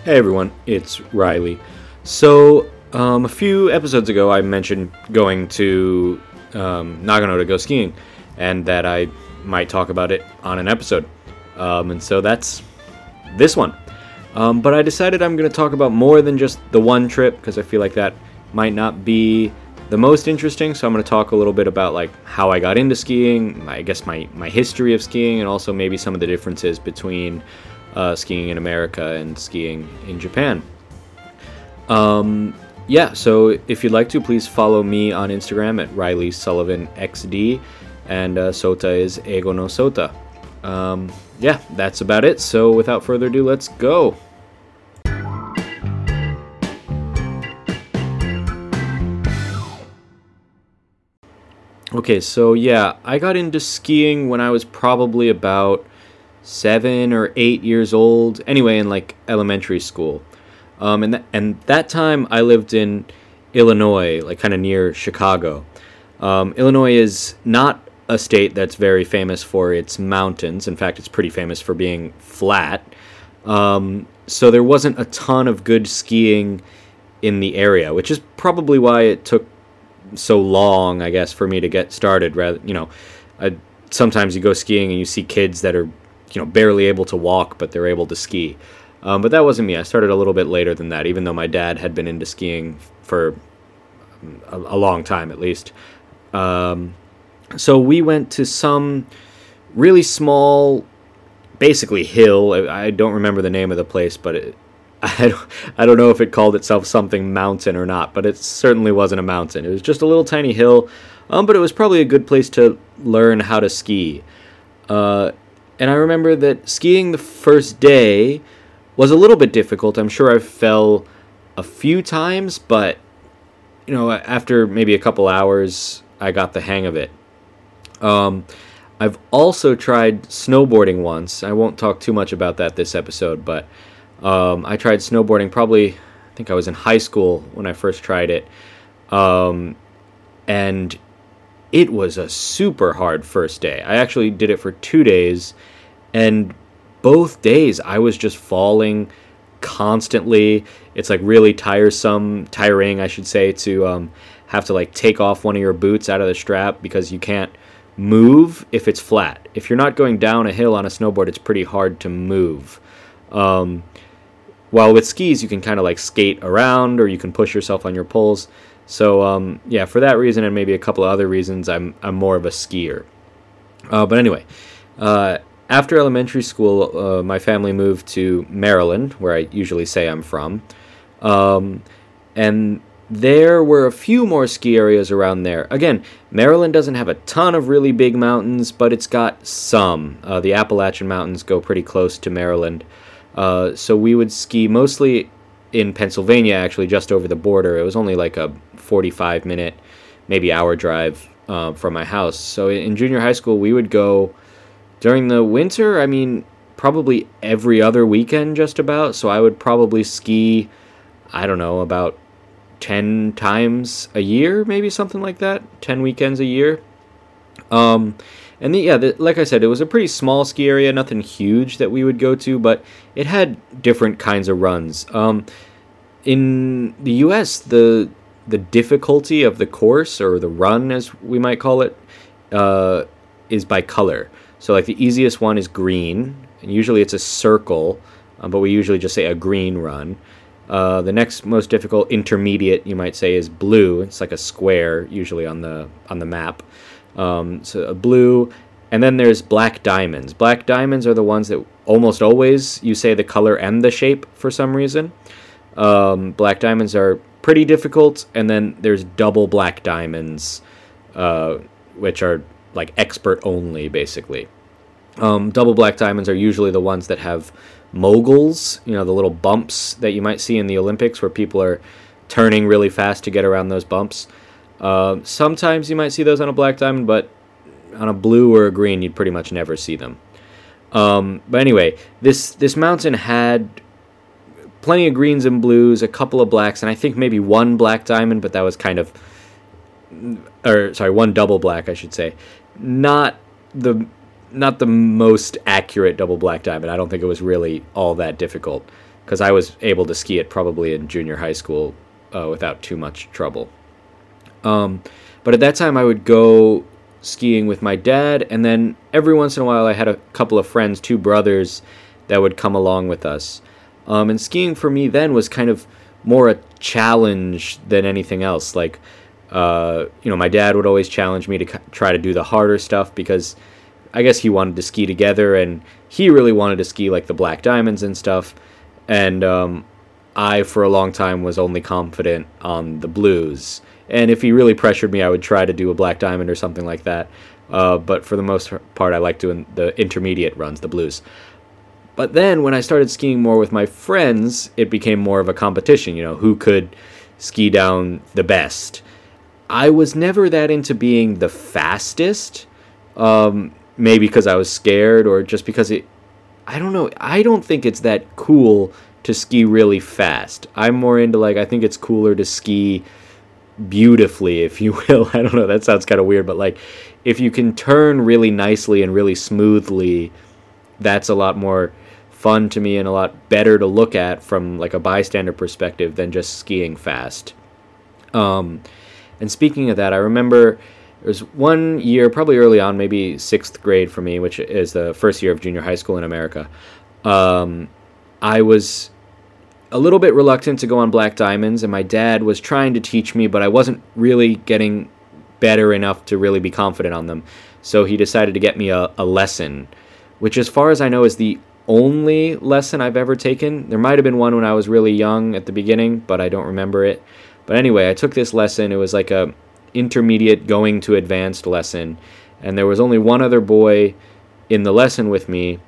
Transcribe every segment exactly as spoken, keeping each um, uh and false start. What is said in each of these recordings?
Hey everyone, it's Riley. So, um, a few episodes ago I mentioned going to um, Nagano to go skiing, and that I might talk about it on an episode. Um, and so that's this one. Um, but I decided I'm going to talk about more than just the one trip, because I feel like that might not be the most interesting. So I'm going to talk a little bit about like how I got into skiing, I guess my, my history of skiing, and also maybe some of the differences between Uh, skiing in America and skiing in Japan. Um, yeah, so if you'd like to, please follow me on Instagram at Riley Sullivan X D, and uh, Sota is Ego no Sota. Um, yeah, that's about it. So without further ado, let's go. Okay, so yeah, I got into skiing when I was probably about seven or eight years old, anyway, in like elementary school. Um, and, th- and that time I lived in Illinois, like kind of near Chicago. Um, Illinois is not a state that's very famous for its mountains. In fact, it's pretty famous for being flat. Um, so there wasn't a ton of good skiing in the area, which is probably why it took so long, I guess, for me to get started. Rather, you know, I, sometimes you go skiing and you see kids that are you know, barely able to walk, but they're able to ski. Um, but that wasn't me. I started a little bit later than that, even though my dad had been into skiing for a, a long time, at least. Um, so we went to some really small, basically hill. I, I don't remember the name of the place, but it, I, don't, I don't know if it called itself something mountain or not, but it certainly wasn't a mountain. It was just a little tiny hill, um, but it was probably a good place to learn how to ski. Uh, And I remember that skiing the first day was a little bit difficult. I'm sure I fell a few times, but, you know, after maybe a couple hours, I got the hang of it. Um, I've also tried snowboarding once. I won't talk too much about that this episode, but um, I tried snowboarding probably, I think I was in high school when I first tried it. Um, and it was a super hard first day. I actually did it for two days, and both days I was just falling constantly. It's like really tiresome, tiring, I should say, to um, have to like take off one of your boots out of the strap because you can't move if it's flat. If you're not going down a hill on a snowboard, it's pretty hard to move. Um, while with skis, you can kind of like skate around, or you can push yourself on your poles. So, um, yeah, for that reason and maybe a couple of other reasons, I'm I'm more of a skier. Uh, but anyway, uh, after elementary school, uh, my family moved to Maryland, where I usually say I'm from. Um, and there were a few more ski areas around there. Again, Maryland doesn't have a ton of really big mountains, but it's got some. Uh, the Appalachian Mountains go pretty close to Maryland. Uh, so we would ski mostly in Pennsylvania, actually, just over the border. It was only like a forty-five minute, maybe hour drive uh, from my house. So in junior high school, we would go during the winter. I mean, probably every other weekend, just about. So I would probably ski, I don't know, about ten times a year, maybe something like that. ten weekends a year. Um, and the, yeah, the, like I said, it was a pretty small ski area, nothing huge that we would go to, but it had different kinds of runs. Um, in the U S, the the difficulty of the course, or the run as we might call it, uh, is by color. So like the easiest one is green, and usually it's a circle, um, but we usually just say a green run. Uh, the next most difficult, intermediate, you might say, is blue. It's like a square, usually on the on the map. Um, so a blue, and then there's black diamonds. Black diamonds are the ones that almost always you say the color and the shape for some reason. Um, black diamonds are pretty difficult, and then there's double black diamonds, uh, which are like expert only, basically. Um, double black diamonds are usually the ones that have moguls, you know, the little bumps that you might see in the Olympics where people are turning really fast to get around those bumps. Uh, sometimes you might see those on a black diamond, but on a blue or a green, you'd pretty much never see them. Um, but anyway, this this mountain had plenty of greens and blues, a couple of blacks, and I think maybe one black diamond, but that was kind of, or sorry, one double black, I should say. Not the not the most accurate double black diamond. I don't think it was really all that difficult. because I was able to ski it probably in junior high school uh, without too much trouble. Um, but at that time, I would go skiing with my dad, and then every once in a while, I had a couple of friends, two brothers, that would come along with us. Um, and skiing for me then was kind of more a challenge than anything else. Like, uh, you know, my dad would always challenge me to c- try to do the harder stuff because I guess he wanted to ski together, and he really wanted to ski like the Black Diamonds and stuff. And um, I, for a long time, was only confident on the blues. And if he really pressured me, I would try to do a Black Diamond or something like that. Uh, but for the most part, I like doing the intermediate runs, the blues. But then when I started skiing more with my friends, it became more of a competition, you know, who could ski down the best. I was never that into being the fastest, um, maybe because I was scared or just because it, I don't know, I don't think it's that cool to ski really fast. I'm more into, like, I think it's cooler to ski beautifully, if you will. I don't know, that sounds kind of weird, but like, if you can turn really nicely and really smoothly, that's a lot more fun to me and a lot better to look at from like a bystander perspective than just skiing fast. Um, and speaking of that, I remember there was one year, probably early on, maybe sixth grade for me, which is the first year of junior high school in America. Um, I was a little bit reluctant to go on Black Diamonds, and my dad was trying to teach me, but I wasn't really getting better enough to really be confident on them. So he decided to get me a, a lesson, which as far as I know is the only lesson I've ever taken. There might have been one when I was really young at the beginning, but I don't remember it. But anyway, I took this lesson. It was like a intermediate going to advanced lesson, and there was only one other boy in the lesson with me.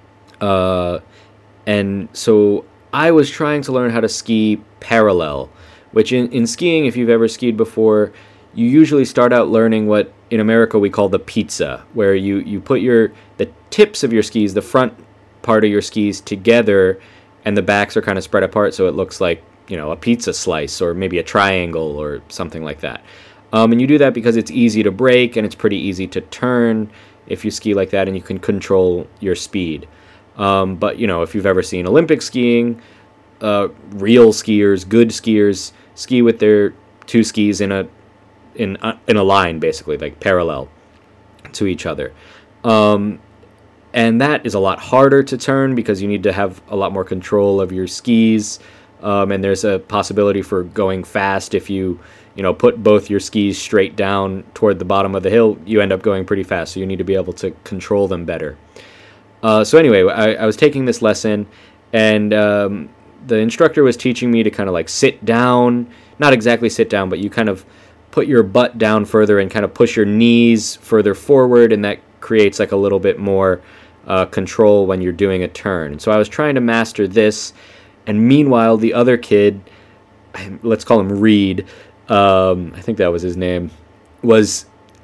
Uh, and so I was trying to learn how to ski parallel, which in, in skiing, if you've ever skied before, you usually start out learning what in America we call the pizza, where you, you put your the tips of your skis, the front part of your skis together, and the backs are kind of spread apart, so it looks like, you know, a pizza slice or maybe a triangle or something like that. Um, and you do that because it's easy to break and it's pretty easy to turn if you ski like that, and you can control your speed. Um, but, you know, if you've ever seen Olympic skiing, uh, real skiers, good skiers, ski with their two skis in a in a, in a line, basically, like parallel to each other. Um, and that is a lot harder to turn because you need to have a lot more control of your skis. Um, and there's a possibility for going fast. If you, you know, put both your skis straight down toward the bottom of the hill, you end up going pretty fast. So you need to be able to control them better. Uh, so anyway, I, I was taking this lesson, and um, the instructor was teaching me to kind of like sit down, not exactly sit down, but you kind of put your butt down further and kind of push your knees further forward, and that creates like a little bit more uh, control when you're doing a turn. And so I was trying to master this, and meanwhile, the other kid, let's call him Reed, um, I think that was his name, was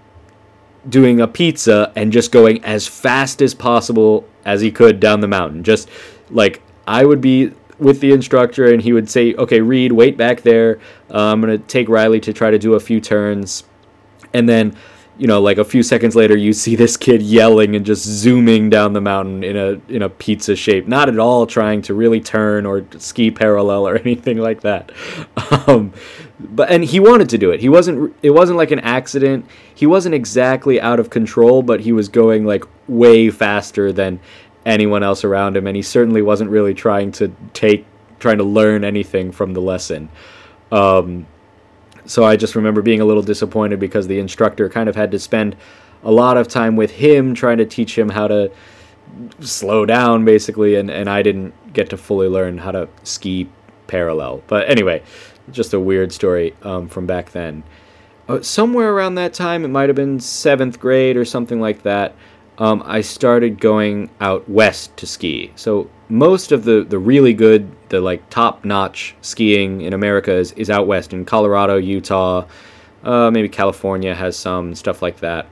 doing a pizza and just going as fast as possible as he could down the mountain. Just like I would be with the instructor and he would say, okay, Reed, wait back there. Uh, I'm going to take Riley to try to do a few turns. And then, you know, like a few seconds later, you see this kid yelling and just zooming down the mountain in a in a pizza shape, not at all trying to really turn or ski parallel or anything like that. Um, but and he wanted to do it. He wasn't. It wasn't like an accident. He wasn't exactly out of control, but he was going like way faster than anyone else around him, and he certainly wasn't really trying to take trying to learn anything from the lesson. Um, So I just remember being a little disappointed because the instructor kind of had to spend a lot of time with him trying to teach him how to slow down, basically, and, and I didn't get to fully learn how to ski parallel. But anyway, just a weird story um, from back then. Uh, somewhere around that time, it might have been seventh grade or something like that, um, I started going out west to ski. So most of the, the really good, the like top-notch skiing in America is, is out west in Colorado, Utah, uh, maybe California has some, stuff like that.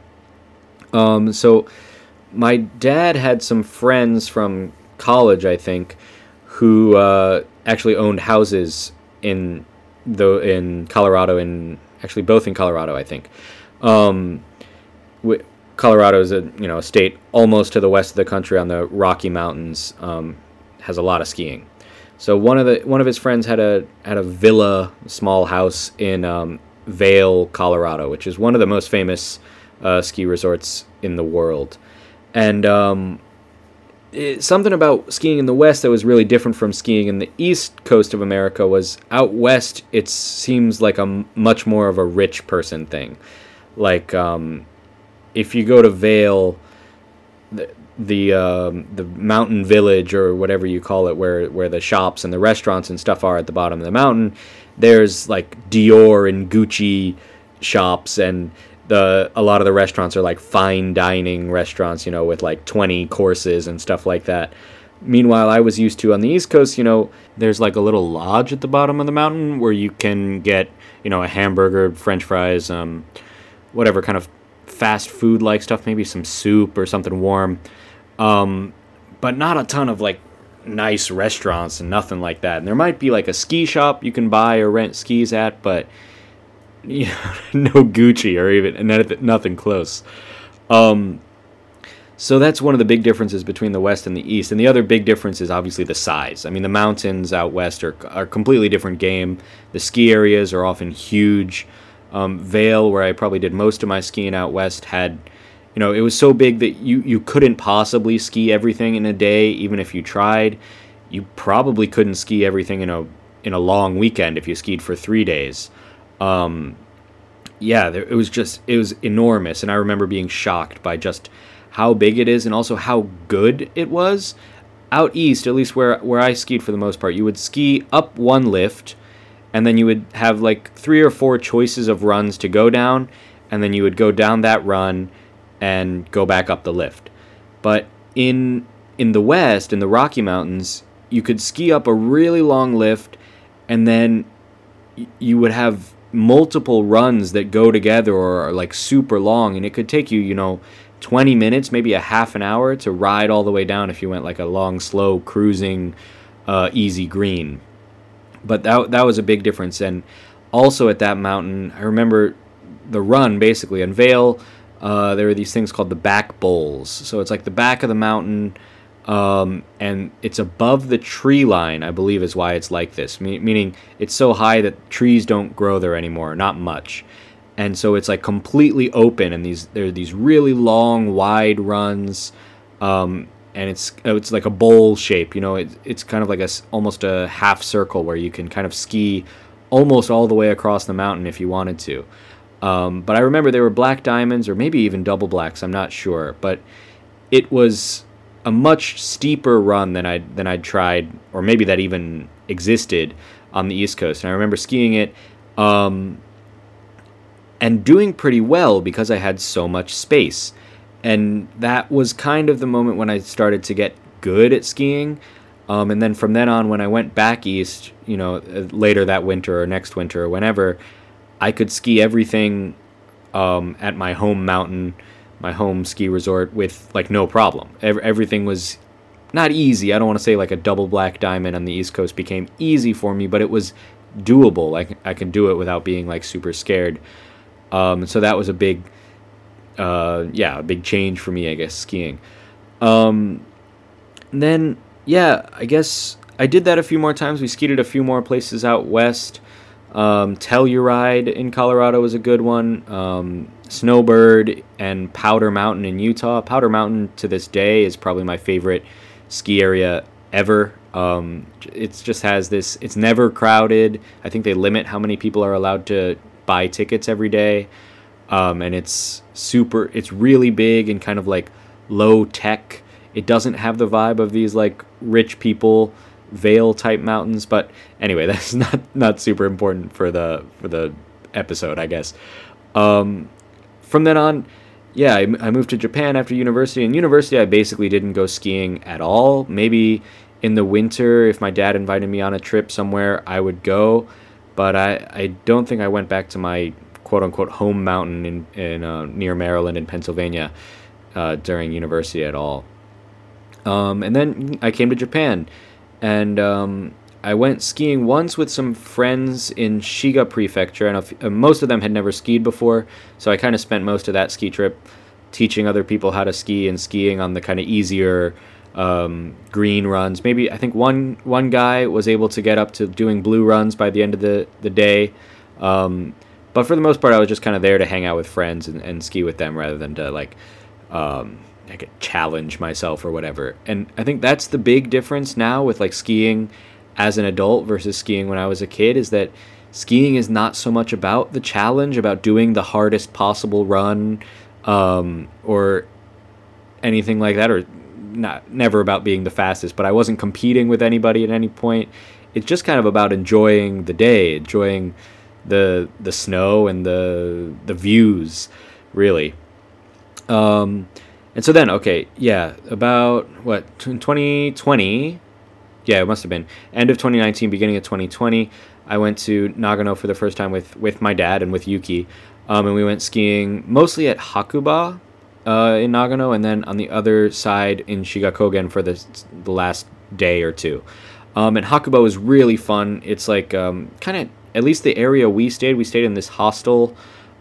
Um, so my dad had some friends from college, I think, who uh, actually owned houses in the in Colorado, in actually both in Colorado, I think. Um, w- Colorado is a you know a state almost to the west of the country on the Rocky Mountains, um, has a lot of skiing. So one of the one of his friends had a had a villa, small house in um, Vail, Colorado, which is one of the most famous uh, ski resorts in the world. And um, it, something about skiing in the West that was really different from skiing in the East Coast of America was out West. It seems like a m- much more of a rich person thing. Like um, if you go to Vail, the the, um, the mountain village or whatever you call it, where where the shops and the restaurants and stuff are at the bottom of the mountain, there's like Dior and Gucci shops, and the a lot of the restaurants are like fine dining restaurants, you know, with like twenty courses and stuff like that. Meanwhile, I was used to on the East Coast, you know, there's like a little lodge at the bottom of the mountain where you can get, you know, a hamburger, French fries, um, whatever kind of fast food like stuff, maybe some soup or something warm, um, but not a ton of like nice restaurants and nothing like that. And there might be like a ski shop you can buy or rent skis at, but you know, no Gucci or even nothing close. Um, so that's one of the big differences between the West and the East. And the other big difference is obviously the size. I mean, the mountains out West are are a completely different game. The ski areas are often huge. Um, Vail, where I probably did most of my skiing out West, had, you know, it was so big that you, you couldn't possibly ski everything in a day, even if you tried. You probably couldn't ski everything in a in a long weekend if you skied for three days. Um, yeah, there, it was just, it was enormous. And I remember being shocked by just how big it is and also how good it was. Out East, at least where, where I skied for the most part, you would ski up one lift, and then you would have like three or four choices of runs to go down, and then you would go down that run and go back up the lift. But in in the West, in the Rocky Mountains, you could ski up a really long lift, and then y- you would have multiple runs that go together or are like super long, and it could take you, you know, twenty minutes, maybe a half an hour to ride all the way down if you went like a long, slow, cruising, uh, easy green. But that that was a big difference. And also at that mountain, I remember the run, basically. In Vail, uh, there were these things called the back bowls. So it's like the back of the mountain, um, and it's above the tree line, I believe is why it's like this. Me- meaning it's so high that trees don't grow there anymore, not much. And so it's like completely open, and these there are these really long, wide runs, um, and it's it's like a bowl shape, you know. It, it's kind of like a almost a half circle where you can kind of ski almost all the way across the mountain if you wanted to. Um, but I remember there were black diamonds, or maybe even double blacks. I'm not sure, but it was a much steeper run than I than I'd tried, or maybe that even existed on the East Coast. And I remember skiing it. Um, and doing pretty well because I had so much space. And that was kind of the moment when I started to get good at skiing. Um, and then from then on, when I went back east, you know, later that winter or next winter or whenever, I could ski everything um, at my home mountain, my home ski resort with, like, no problem. Every, everything was not easy. I don't want to say like a double black diamond on the East Coast became easy for me, but it was doable. Like, I could do it without being, like, super scared. Um, so that was a big, uh, yeah, a big change for me, I guess, skiing. Um, then, yeah, I guess I did that a few more times. We skied at a few more places out west. Um, Telluride in Colorado was a good one. Um, Snowbird and Powder Mountain in Utah. Powder Mountain to this day is probably my favorite ski area ever. Um, it just has this, it's never crowded. I think they limit how many people are allowed to buy tickets every day, um, and it's super, it's really big and kind of like low tech. It doesn't have the vibe of these like rich people Vail type mountains, but anyway, that's not not super important for the for the episode, I guess. Um, from then on, yeah, I, I moved to Japan after university. In university, I basically didn't go skiing at all. Maybe in the winter, if my dad invited me on a trip somewhere, I would go. But I, I don't think I went back to my quote-unquote home mountain in, in uh, near Maryland and Pennsylvania uh, during university at all. Um, and then I came to Japan, and um, I went skiing once with some friends in Shiga Prefecture, and a f- uh, most of them had never skied before, so I kind of spent most of that ski trip teaching other people how to ski and skiing on the kind of easier um, green runs. Maybe I think one one guy was able to get up to doing blue runs by the end of the the day. Um, but for the most part, I was just kind of there to hang out with friends and, and ski with them rather than to like um, like challenge myself or whatever. And I think that's the big difference now with like skiing as an adult versus skiing when I was a kid, is that skiing is not so much about the challenge, about doing the hardest possible run, um, or anything like that, or not never about being the fastest. But I wasn't competing with anybody at any point. It's just kind of about enjoying the day, enjoying the the snow and the the views, really. Um, and so then, okay, yeah, about what twenty twenty. Yeah, it must have been end of twenty nineteen, beginning of twenty twenty. I went to Nagano for the first time with, with my dad and with Yuki, um, and we went skiing mostly at Hakuba uh, in Nagano, and then on the other side in Shigakogen for the the last day or two. Um, and Hakuba was really fun. It's like um, kind of, at least the area we stayed, we stayed in this hostel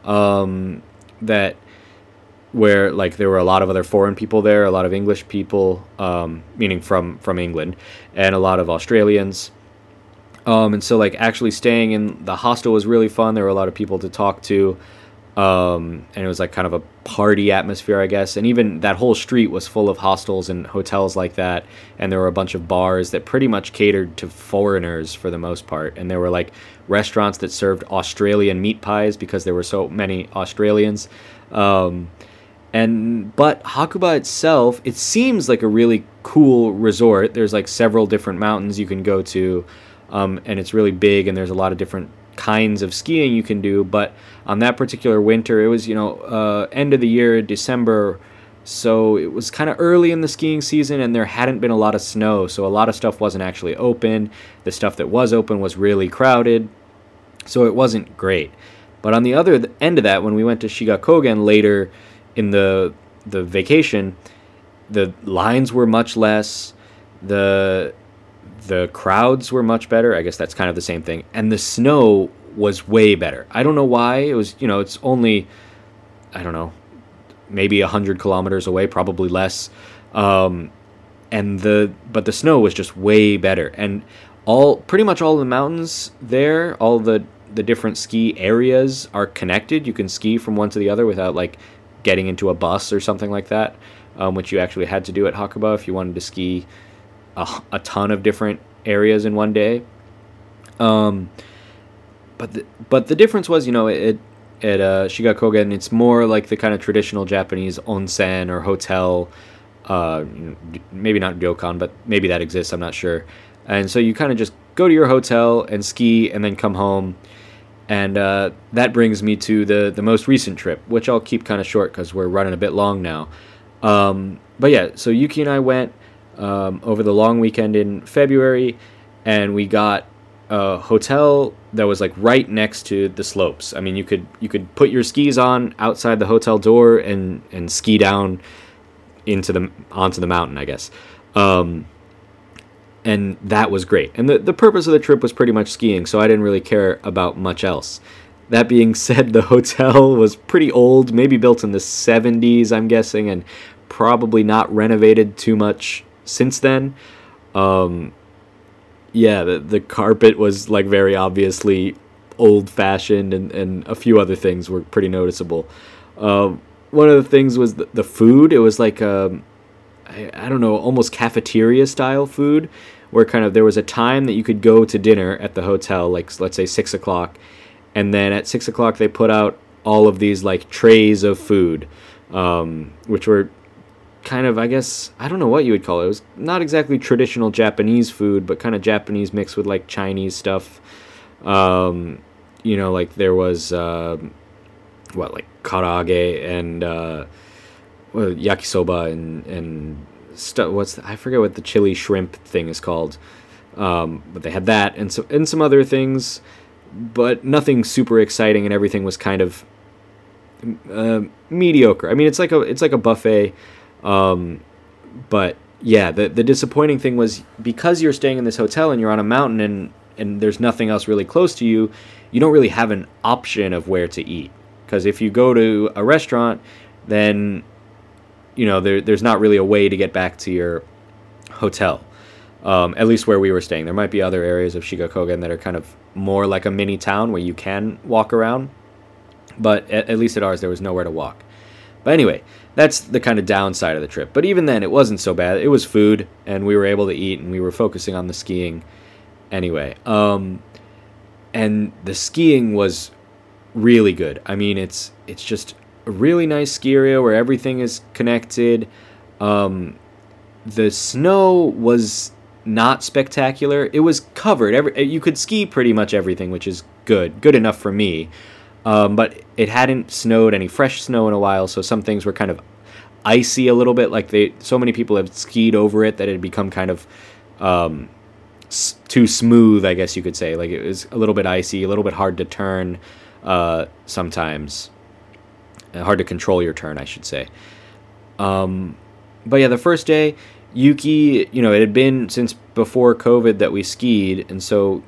um, that. Where like there were a lot of other foreign people there, a lot of English people, um, meaning from from England, and a lot of Australians. Um, and so like actually staying in the hostel was really fun. There were a lot of people to talk to, um, and it was like kind of a party atmosphere, I guess. And even that whole street was full of hostels and hotels like that. And there were a bunch of bars that pretty much catered to foreigners for the most part. And there were like restaurants that served Australian meat pies because there were so many Australians. Um, And but Hakuba itself, it seems like a really cool resort. There's like several different mountains you can go to, um, and it's really big, and there's a lot of different kinds of skiing you can do. But on that particular winter, it was, you know, uh, end of the year, December, so it was kind of early in the skiing season, and there hadn't been a lot of snow, so a lot of stuff wasn't actually open. The stuff that was open was really crowded, so it wasn't great. But on the other end of that, when we went to Shigakogen later in the the vacation, the lines were much less, the the crowds were much better. I guess that's kind of the same thing. And the snow was way better. I don't know why. It was, you know, it's only, I don't know, maybe one hundred kilometers away, probably less. Um, and the but the snow was just way better. And all pretty much all the mountains there, all the the different ski areas are connected. You can ski from one to the other without like getting into a bus or something like that, um, which you actually had to do at Hakuba if you wanted to ski a, a ton of different areas in one day. Um, but the, but the difference was, you know, it at uh, Shigakogen, it's more like the kind of traditional Japanese onsen or hotel. Uh, maybe not ryokan, but maybe that exists. I'm not sure. And so you kind of just go to your hotel and ski, and then come home. And uh, that brings me to the, the most recent trip, which I'll keep kind of short because we're running a bit long now. Um, but yeah, so Yuki and I went um, over the long weekend in February, and we got a hotel that was like right next to the slopes. I mean, you could you could put your skis on outside the hotel door and, and ski down into the onto the mountain, I guess. Um, And that was great. And the, the purpose of the trip was pretty much skiing, so I didn't really care about much else. That being said, the hotel was pretty old, maybe built in the seventies, I'm guessing, and probably not renovated too much since then. Um, yeah, the, the carpet was like very obviously old-fashioned, and, and a few other things were pretty noticeable. Uh, one of the things was the, the food. It was like... Um, I don't know, almost cafeteria style food, where kind of there was a time that you could go to dinner at the hotel, like let's say six o'clock, and then at six o'clock they put out all of these like trays of food, um, which were kind of, I guess, I don't know what you would call it. It was not exactly traditional Japanese food, but kind of Japanese mixed with like Chinese stuff. Um, you know, like there was uh, what like karage and. Uh, Well, yakisoba and and stuff. What's the, I forget what the chili shrimp thing is called, um, but they had that and so and some other things, but nothing super exciting, and everything was kind of uh, mediocre. I mean, it's like a it's like a buffet, um, but yeah, the the disappointing thing was because you're staying in this hotel and you're on a mountain and and there's nothing else really close to you, you don't really have an option of where to eat, because if you go to a restaurant, then you know, there, there's not really a way to get back to your hotel. Um, at least where we were staying. There might be other areas of Shigakogen that are kind of more like a mini town where you can walk around, but at, at least at ours there was nowhere to walk. But anyway, that's the kind of downside of the trip. But even then, it wasn't so bad. It was food, and we were able to eat, and we were focusing on the skiing anyway. Um, and the skiing was really good. I mean, it's it's just a really nice ski area where everything is connected. Um, the snow was not spectacular. It was covered. Every you could ski pretty much everything, which is good, good enough for me. Um, but it hadn't snowed any fresh snow in a while, so some things were kind of icy a little bit. Like they, so many people have skied over it that it had become kind of um, s- too smooth, I guess you could say. Like it was a little bit icy, a little bit hard to turn uh, sometimes, uh, hard to control your turn, I should say. Um, but yeah, the first day, Yuki, you know, it had been since before COVID that we skied, and so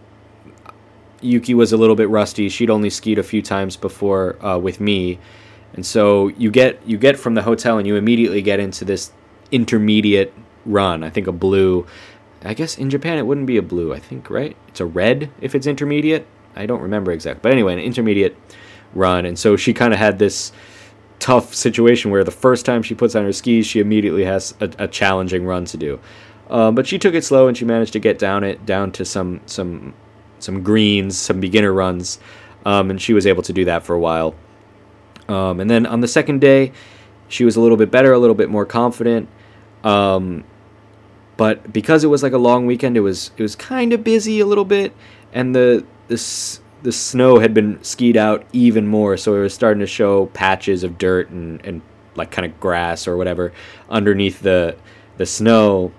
Yuki was a little bit rusty. She'd only skied a few times before uh, with me, and so you get you get from the hotel and you immediately get into this intermediate run. I think a blue. I guess in Japan it wouldn't be a blue. I think right. It's a red if it's intermediate. I don't remember exactly, but anyway, an intermediate run, and so she kind of had this tough situation where the first time she puts on her skis, she immediately has a, a challenging run to do. Um, but she took it slow and she managed to get down it down to some some some greens, some beginner runs, um, and she was able to do that for a while. Um, and then on the second day, she was a little bit better, a little bit more confident. Um, but because it was like a long weekend, it was it was kind of busy a little bit, and the this. the snow had been skied out even more, so it was starting to show patches of dirt and, and like kind of grass or whatever underneath the the snow.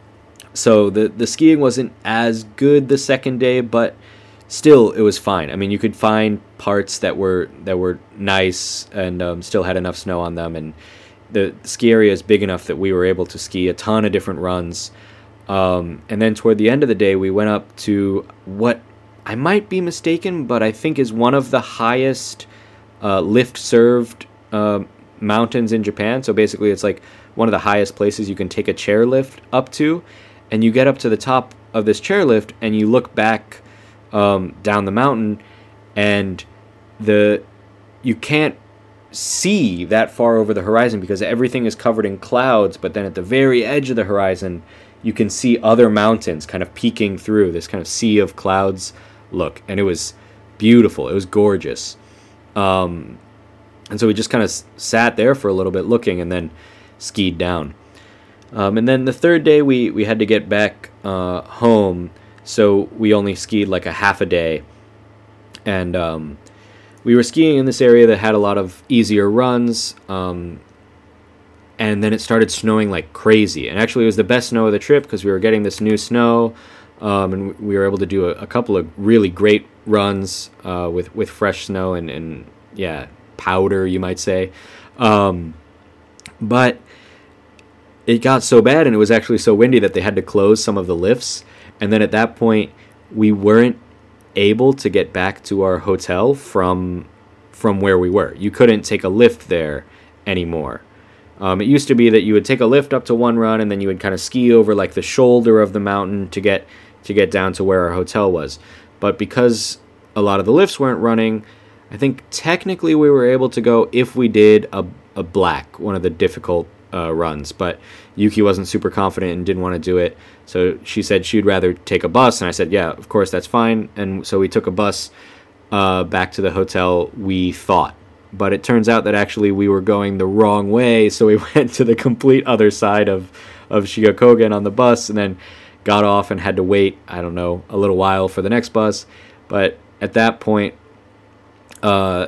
So the, the skiing wasn't as good the second day, but still it was fine. I mean, you could find parts that were that were nice and um, still had enough snow on them, and the ski area is big enough that we were able to ski a ton of different runs. Um, and then toward the end of the day, we went up to what I might be mistaken, but I think is one of the highest uh, lift-served uh, mountains in Japan. So basically it's like one of the highest places you can take a chairlift up to, and you get up to the top of this chairlift and you look back um, down the mountain, and the you can't see that far over the horizon because everything is covered in clouds, but then at the very edge of the horizon you can see other mountains kind of peeking through this kind of sea of clouds look, and it was beautiful. It was gorgeous. Um, and so we just kind of s- sat there for a little bit looking and then skied down. Um, and then the third day we, we had to get back uh, home, so we only skied like a half a day. And um, we were skiing in this area that had a lot of easier runs, um, and then it started snowing like crazy. And actually it was the best snow of the trip because we were getting this new snow. Um, and we were able to do a, a couple of really great runs uh, with with fresh snow and, and yeah powder, you might say. Um, but it got so bad, and it was actually so windy that they had to close some of the lifts. And then at that point, we weren't able to get back to our hotel from from where we were. You couldn't take a lift there anymore. Um, it used to be that you would take a lift up to one run, and then you would kind of ski over like the shoulder of the mountain to get to get down to where our hotel was. But because a lot of the lifts weren't running, I think technically we were able to go if we did a, a black, one of the difficult uh, runs. But Yuki wasn't super confident and didn't want to do it. So she said she'd rather take a bus, and I said, yeah, of course, that's fine. And so we took a bus uh, back to the hotel, we thought. But it turns out that actually we were going the wrong way, so we went to the complete other side of, of Shigakogen on the bus, and then got off and had to wait, I don't know, a little while for the next bus. But at that point, uh,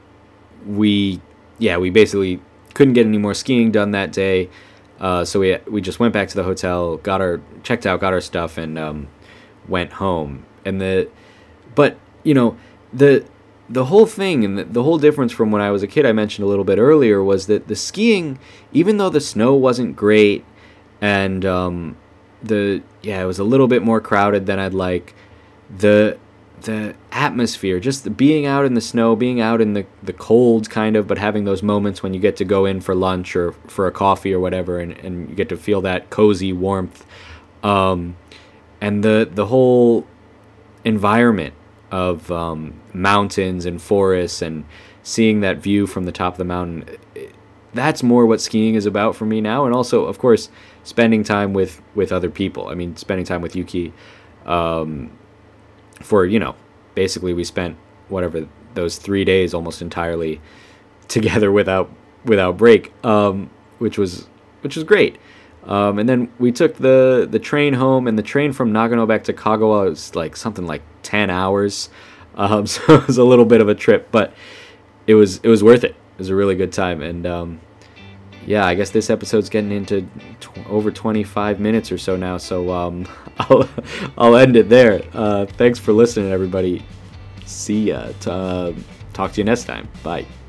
we, yeah, we basically couldn't get any more skiing done that day, uh, so we we just went back to the hotel, got our, checked out, got our stuff, and um, went home. And the, but, you know, the... The whole thing and the, the whole difference from when I was a kid, I mentioned a little bit earlier, was that the skiing, even though the snow wasn't great and um, the yeah, it was a little bit more crowded than I'd like, the the atmosphere, just the being out in the snow, being out in the, the cold kind of, but having those moments when you get to go in for lunch or for a coffee or whatever, and, and you get to feel that cozy warmth. Um, and the the whole environment of um, mountains and forests and seeing that view from the top of the mountain, that's more what skiing is about for me now. And also, of course, spending time with, with other people. I mean, spending time with Yuki, um, for, you know, basically we spent whatever those three days almost entirely together without without break, um, which was which was great. Um, and then we took the the train home, and the train from Nagano back to Kagawa was like something like ten hours, um, so it was a little bit of a trip, but it was it was worth it. It was a really good time, and um, yeah, I guess this episode's getting into tw- over twenty-five minutes or so now, so um, I'll I'll end it there. Uh, thanks for listening, everybody. See ya. T- uh, talk to you next time. Bye.